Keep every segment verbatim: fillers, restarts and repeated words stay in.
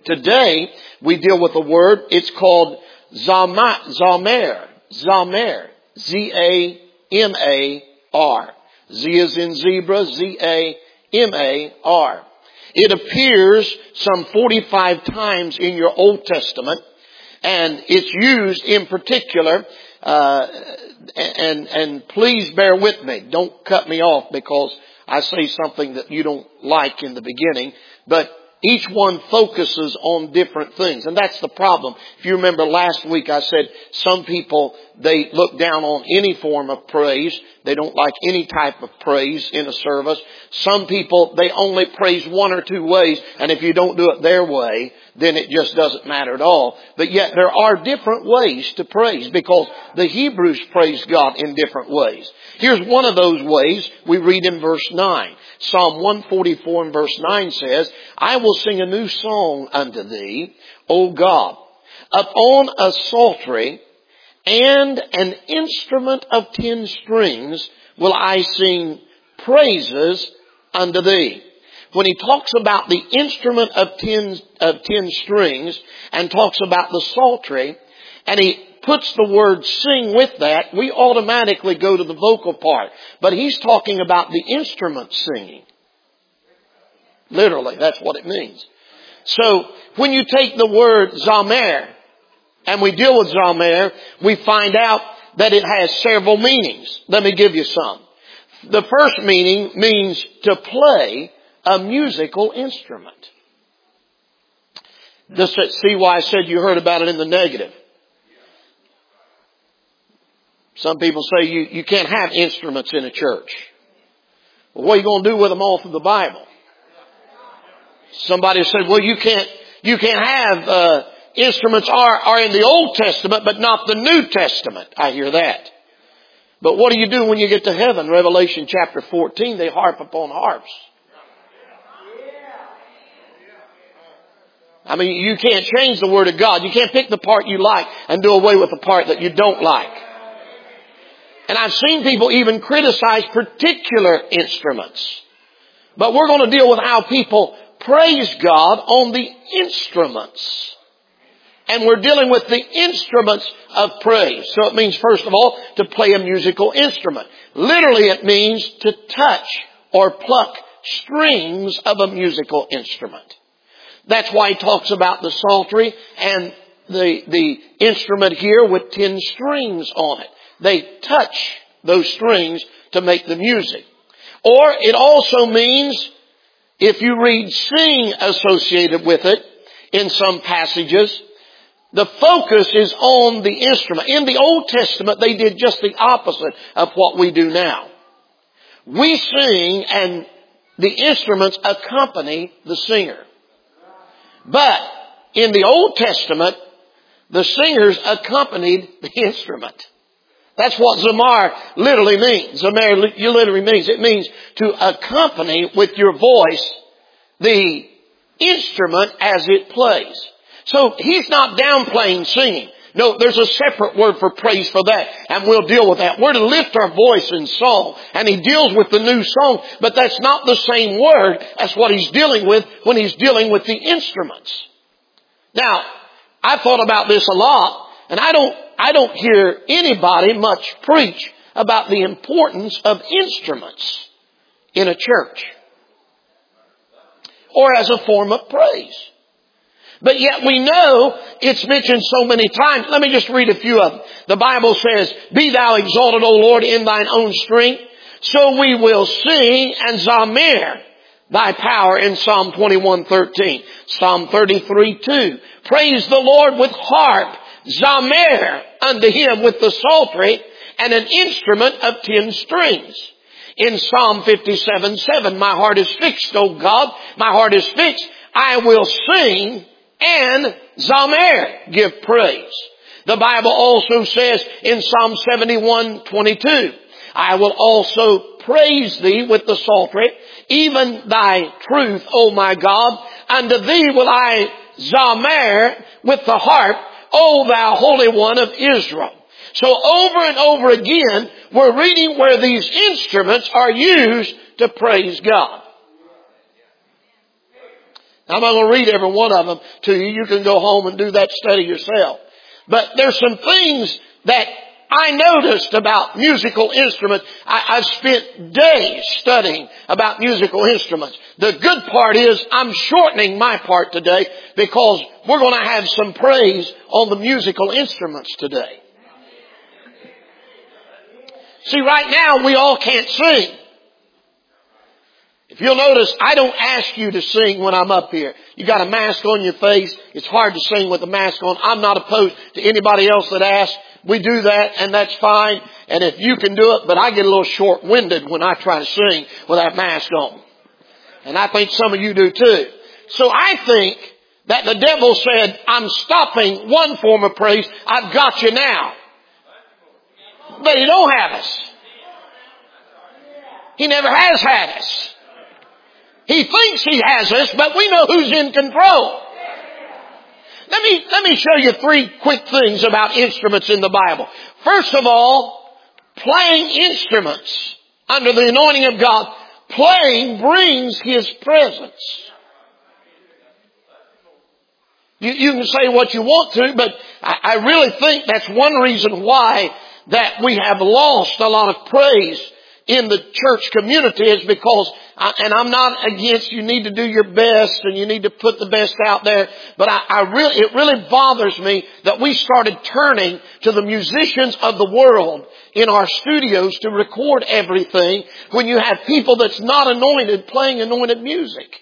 Today, we deal with a word. It's called Zama, Zamer. Zamer. Z A M A R. Z is in zebra. Z A M A R. It appears some forty-five times in your Old Testament. And it's used in particular, uh, and, and please bear with me. Don't cut me off because I say something that you don't like in the beginning. But each one focuses on different things. And that's the problem. If you remember last week I said some people, they look down on any form of praise. They don't like any type of praise in a service. Some people, they only praise one or two ways. And if you don't do it their way, then it just doesn't matter at all. But yet there are different ways to praise because the Hebrews praised God in different ways. Here's one of those ways we read in verse nine. Psalm one forty-four and verse nine says, I will sing a new song unto thee, O God. Upon a psaltery and an instrument of ten strings will I sing praises unto thee. When he talks about the instrument of ten, of ten strings and talks about the psaltery, and he puts the word sing with that, we automatically go to the vocal part. But he's talking about the instrument singing. Literally, that's what it means. So, when you take the word zamer, and we deal with zamer, we find out that it has several meanings. Let me give you some. The first meaning means to play a musical instrument. Just see why I said you heard about it in the negative. Some people say you, you can't have instruments in a church. Well, what are you going to do with them all through the Bible? Somebody said, well, you can't, you can't have, uh, instruments are, are in the Old Testament, but not the New Testament. I hear that. But what do you do when you get to heaven? Revelation chapter fourteen, they harp upon harps. I mean, you can't change the Word of God. You can't pick the part you like and do away with the part that you don't like. And I've seen people even criticize particular instruments. But we're going to deal with how people praise God on the instruments. And we're dealing with the instruments of praise. So it means, first of all, to play a musical instrument. Literally, it means to touch or pluck strings of a musical instrument. That's why he talks about the psaltery and the, the instrument here with ten strings on it. They touch those strings to make the music. Or it also means, if you read sing associated with it in some passages, the focus is on the instrument. In the Old Testament, they did just the opposite of what we do now. We sing and the instruments accompany the singer. But in the Old Testament, the singers accompanied the instrument. That's what zamar literally means. Zamar literally means, it means to accompany with your voice the instrument as it plays. So he's not downplaying singing. No, there's a separate word for praise for that, and we'll deal with that. We're to lift our voice in song, and he deals with the new song, but that's not the same word as what he's dealing with when he's dealing with the instruments. Now, I thought about this a lot, and I don't, I don't hear anybody much preach about the importance of instruments in a church or as a form of praise. But yet we know it's mentioned so many times. Let me just read a few of them. The Bible says, be thou exalted, O Lord, in thine own strength. So we will sing and zamer thy power in Psalm twenty-one thirteen. Psalm thirty-three two. Praise the Lord with harp. Zamer unto him with the psaltery and an instrument of ten strings. In Psalm fifty-seven seven, my heart is fixed, O God. My heart is fixed. I will sing and zamer, give praise. The Bible also says in Psalm seventy-one twenty-two, I will also praise thee with the psaltery, even thy truth, O my God. Unto thee will I zamer with the harp, O thou Holy One of Israel. So over and over again, we're reading where these instruments are used to praise God. I'm not going to read every one of them to you. You can go home and do that study yourself. But there's some things that I noticed about musical instruments. I, I've spent days studying about musical instruments. The good part is I'm shortening my part today because we're going to have some praise on the musical instruments today. See, right now we all can't sing. If you'll notice, I don't ask you to sing when I'm up here. You got a mask on your face. It's hard to sing with a mask on. I'm not opposed to anybody else that asks. We do that, and that's fine. And if you can do it, but I get a little short-winded when I try to sing with that mask on. And I think some of you do too. So I think that the devil said, I'm stopping one form of praise. I've got you now. But he don't have us. He never has had us. He thinks he has us, but we know who's in control. Let me, let me show you three quick things about instruments in the Bible. First of all, playing instruments under the anointing of God, playing brings His presence. You, you can say what you want to, but I, I really think that's one reason why that we have lost a lot of praise in the church community is because, and I'm not against you need to do your best and you need to put the best out there, but I, I really, it really bothers me that we started turning to the musicians of the world in our studios to record everything when you have people that's not anointed playing anointed music.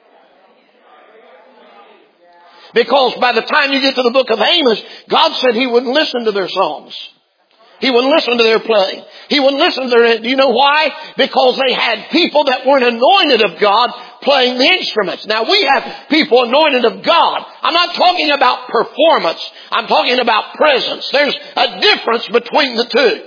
Because by the time you get to the book of Amos, God said He wouldn't listen to their songs. He wouldn't listen to their playing. He wouldn't listen to their... Do you know why? Because they had people that weren't anointed of God playing the instruments. Now we have people anointed of God. I'm not talking about performance. I'm talking about presence. There's a difference between the two.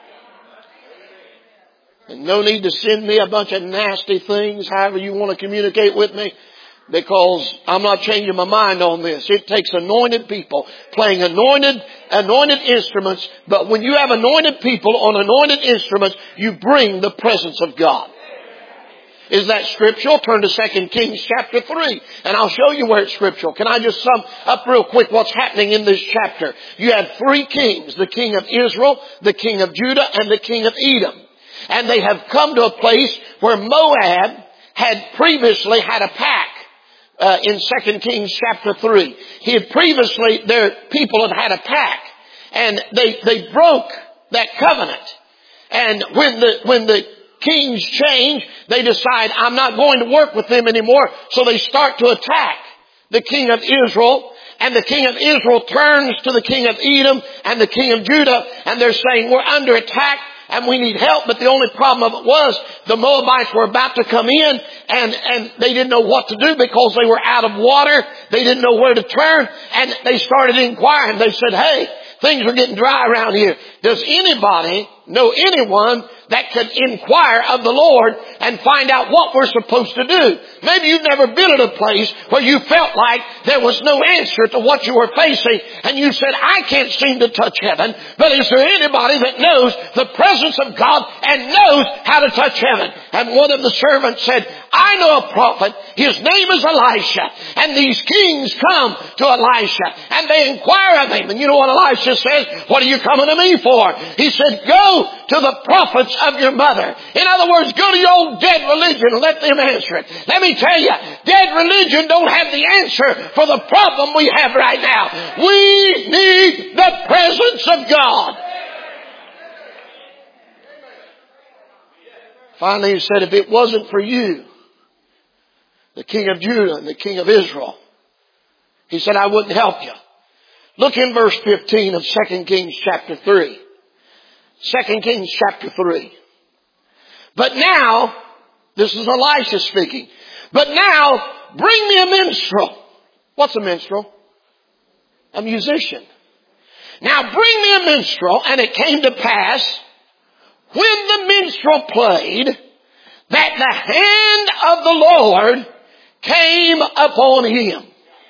And no need to send me a bunch of nasty things, however you want to communicate with me. Because I'm not changing my mind on this. It takes anointed people playing anointed, anointed instruments. But when you have anointed people on anointed instruments, you bring the presence of God. Is that scriptural? Turn to Second Kings chapter three. And I'll show you where it's scriptural. Can I just sum up real quick what's happening in this chapter? You had three kings. The king of Israel, the king of Judah, and the king of Edom. And they have come to a place where Moab had previously had a pact. Uh, in Second Kings chapter three. He had previously, their people had had a pact. And they, they broke that covenant. And when the, when the kings change, they decide, I'm not going to work with them anymore. So they start to attack the king of Israel. And the king of Israel turns to the king of Edom and the king of Judah. And they're saying, we're under attack. And we need help, but the only problem of it was the Moabites were about to come in and, and they didn't know what to do because they were out of water. They didn't know where to turn and they started inquiring. They said, hey, things are getting dry around here. Does anybody know anyone that could inquire of the Lord and find out what we're supposed to do? Maybe you've never been at a place where you felt like there was no answer to what you were facing and you said, I can't seem to touch heaven, but is there anybody that knows the presence of God and knows how to touch heaven? And one of the servants said, I know a prophet. His name is Elisha. And these kings come to Elisha and they inquire of him. And you know what Elisha says? What are you coming to me for? He said, go to the prophets of your mother. In other words, go to your old dead religion and let them answer it. Let me tell you, dead religion don't have the answer for the problem we have right now. We need the presence of God. Finally, he said, if it wasn't for you, the king of Judah and the king of Israel, he said, I wouldn't help you. Look in verse fifteen of Second Kings chapter three. Second Kings chapter three. But now, this is Elisha speaking. But now, bring me a minstrel. What's a minstrel? A musician. Now bring me a minstrel. And it came to pass, when the minstrel played, that the hand of the Lord came upon him.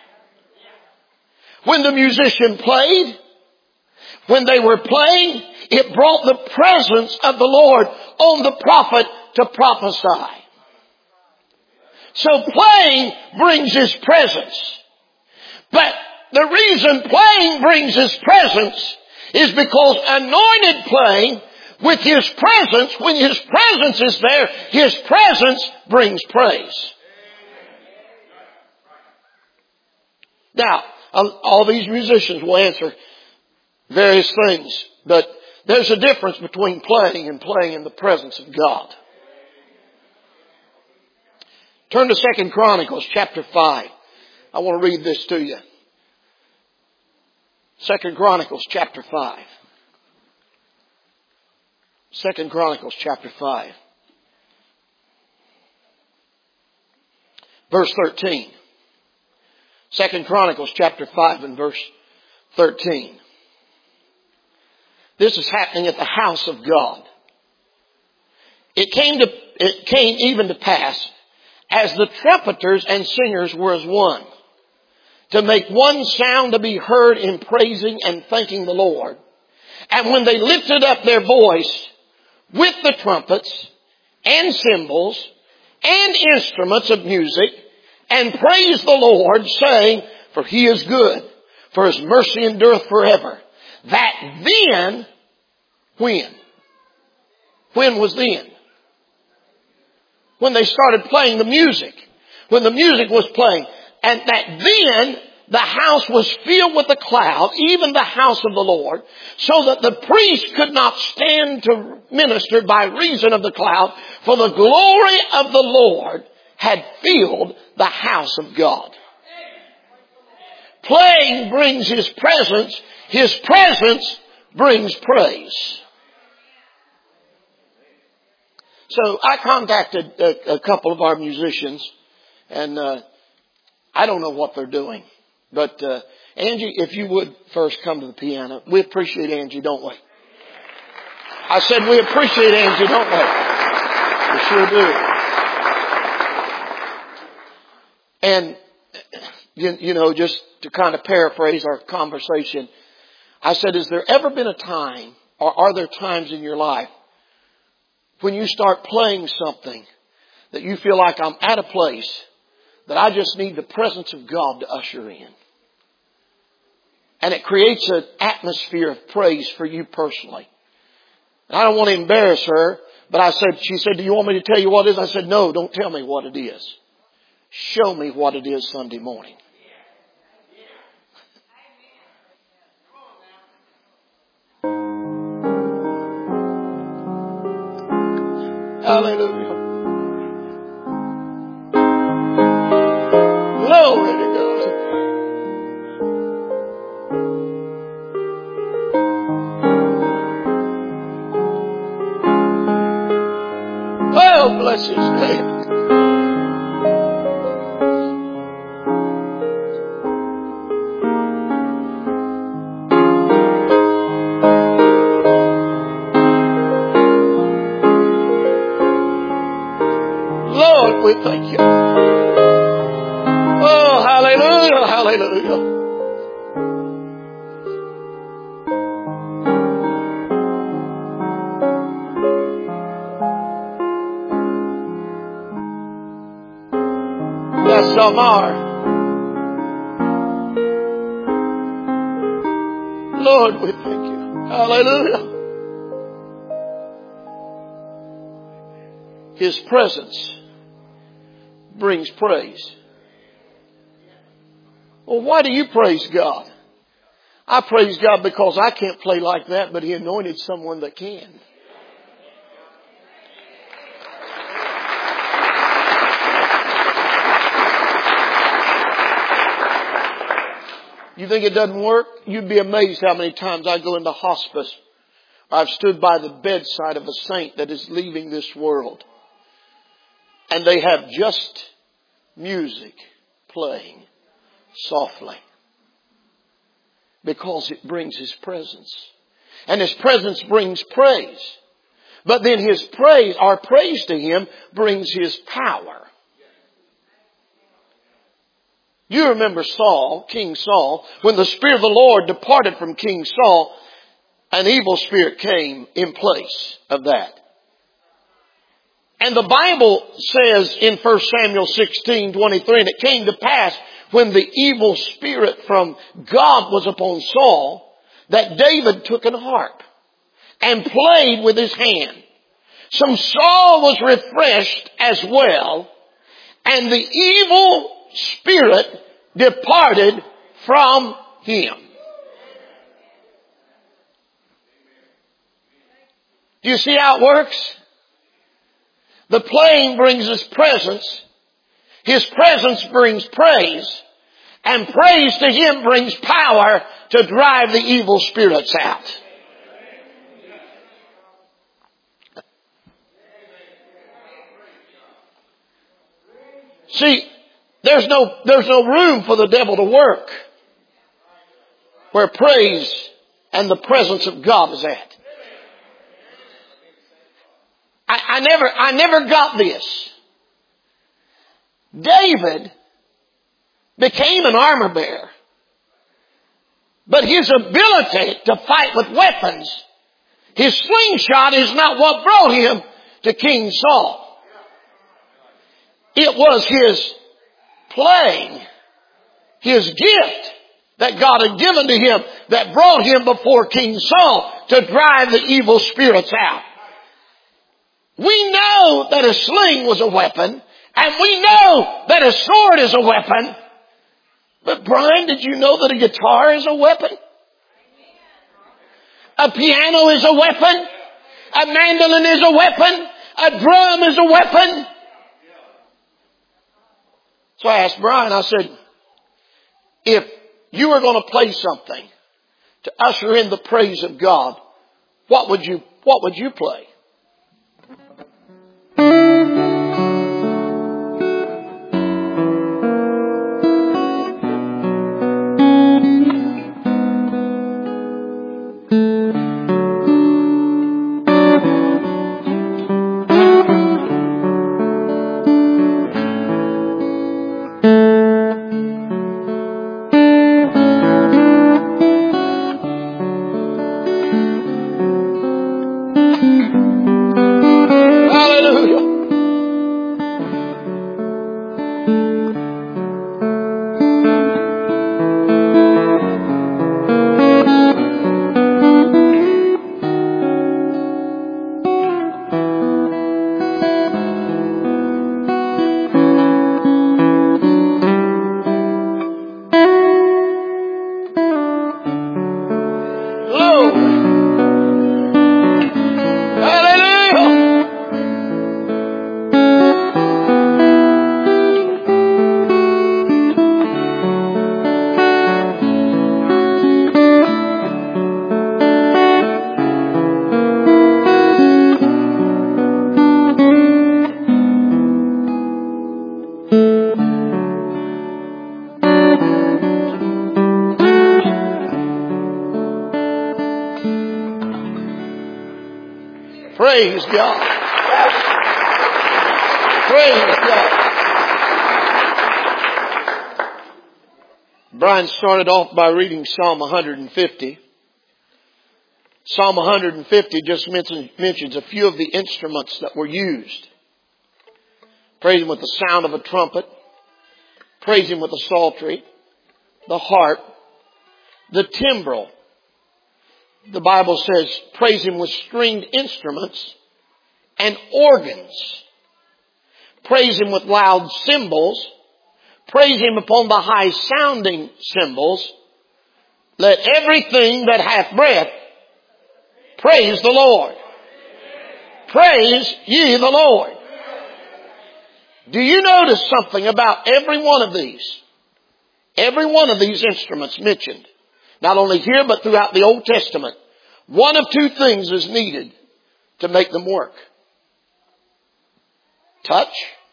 When the musician played, when they were playing, it brought the presence of the Lord on the prophet to prophesy. So playing brings His presence. But the reason playing brings His presence is because anointed playing with His presence, when His presence is there, His presence brings praise. Now, all these musicians will answer various things, but there's a difference between playing and playing in the presence of God. Turn to Second Chronicles chapter five. I want to read this to you. Second Chronicles chapter five. Second Chronicles chapter five. Verse thirteen. Second Chronicles chapter five and verse thirteen. This is happening at the house of God. It came to, it came even to pass, as the trumpeters and singers were as one, to make one sound to be heard in praising and thanking the Lord. And when they lifted up their voice with the trumpets and cymbals and instruments of music and praised the Lord, saying, for He is good, for His mercy endureth forever. That then, when? When was then? When they started playing the music. When the music was playing. And that then the house was filled with a cloud, even the house of the Lord, so that the priest could not stand to minister by reason of the cloud, for the glory of the Lord had filled the house of God. Playing brings His presence. His presence brings praise. So I contacted a, a couple of our musicians, and uh, I don't know what they're doing. But uh, Angie, if you would first come to the piano. We appreciate Angie, don't we? I said we appreciate Angie, don't we? We sure do. And, you, you know, just to kind of paraphrase our conversation, I said, has there ever been a time, or are there times in your life when you start playing something that you feel like, I'm at a place that I just need the presence of God to usher in? And it creates an atmosphere of praise for you personally. And I don't want to embarrass her, but I said, she said, do you want me to tell you what it is? I said, no, don't tell me what it is. Show me what it is Sunday morning. Hallelujah. Glory to God. Oh, bless His name. Lord, we thank You. Oh, hallelujah, hallelujah. Yes, some are. Lord, we thank You. Hallelujah. His presence brings praise. Well, why do you praise God? I praise God because I can't play like that, but He anointed someone that can. You think it doesn't work? You'd be amazed how many times I go into hospice. I've stood by the bedside of a saint that is leaving this world. And they have just music playing softly. Because it brings His presence. And His presence brings praise. But then His praise, our praise to Him, brings His power. You remember Saul, King Saul, when the Spirit of the Lord departed from King Saul, an evil spirit came in place of that. And the Bible says in First Samuel sixteen twenty-three, and it came to pass when the evil spirit from God was upon Saul, that David took an harp and played with his hand. So Saul was refreshed as well, and the evil spirit departed from him. Do you see how it works? The playing brings his presence. His presence brings praise. And praise to him brings power to drive the evil spirits out. See, there's no, there's no room for the devil to work where praise and the presence of God is at. I, I never, I never got this. David became an armor bearer, but his ability to fight with weapons, his slingshot is not what brought him to King Saul. It was his playing, his gift that God had given to him that brought him before King Saul to drive the evil spirits out. We know that a sling was a weapon, and we know that a sword is a weapon. But Brian, did you know that a guitar is a weapon? A piano is a weapon. A mandolin is a weapon. A drum is a weapon. So I asked Brian, I said, if you were going to play something to usher in the praise of God, what would you, what would you play? Praise God. Praise God. Brian started off by reading Psalm one hundred fifty. Psalm one hundred fifty just mentions, mentions a few of the instruments that were used. Praise Him with the sound of a trumpet. Praise Him with the psaltery, the harp, the timbrel. The Bible says, praise Him with stringed instruments and organs. Praise Him with loud cymbals. Praise Him upon the high sounding cymbals. Let everything that hath breath praise the Lord. Praise ye the Lord. Do you notice something about every one of these? Every one of these instruments mentioned. Not only here, but throughout the Old Testament. One of two things is needed to make them work. Touch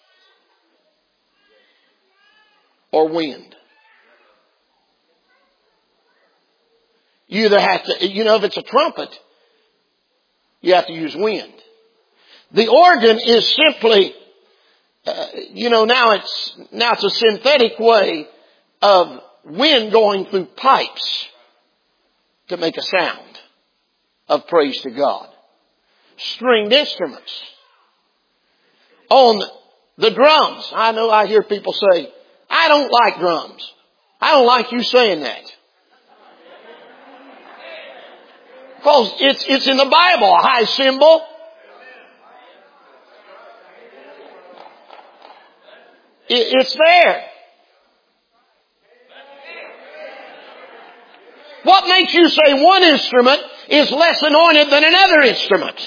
or wind. You either have to, you know, if it's a trumpet, you have to use wind. The organ is simply, uh, you know, now it's, now it's a synthetic way of wind going through pipes to make a sound of praise to God. Stringed instruments. on the drums. I know I hear people say, I don't like drums. I don't like you saying that. Because it's, it's in the Bible, a high cymbal. It, it's there. What makes you say one instrument is less anointed than another instrument?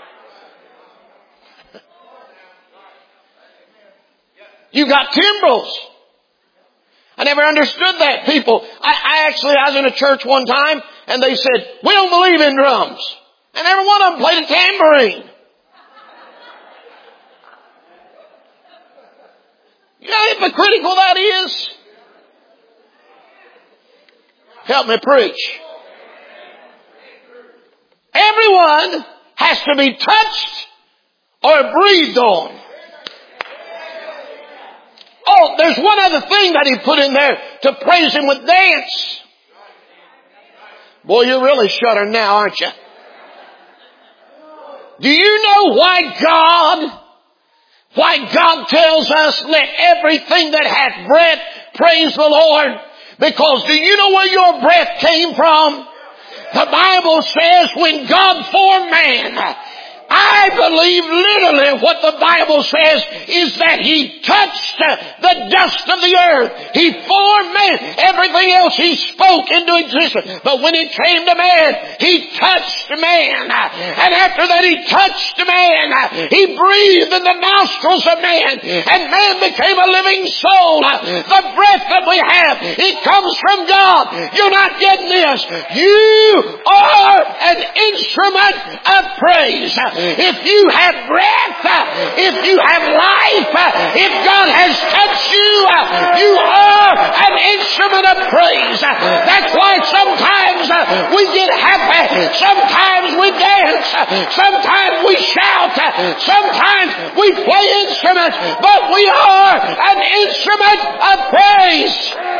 You got timbrels. I never understood that. People, I, I actually, I was in a church one time and they said, we don't believe in drums. And every one of them played a tambourine. You know how hypocritical that is? Help me preach. Everyone has to be touched or breathed on. Oh, there's one other thing that he put in there to praise him with dance. Boy, you're really shuddering now, aren't you? Do you know why God, why God tells us, let everything that hath breath praise the Lord? Because do you know where your breath came from? The Bible says when God formed man, I believe literally what the Bible says is that He touched the dust of the earth. He formed man. Everything else He spoke into existence. But when it came to man, He touched man. And after that He touched man, He breathed in the nostrils of man. And man became a living soul. The breath that we have, it comes from God. You're not getting this. You are an instrument of praise. If you have breath, if you have life, if God has touched you, you are an instrument of praise. That's why sometimes we get happy, sometimes we dance, sometimes we shout, sometimes we play instruments, but we are an instrument of praise.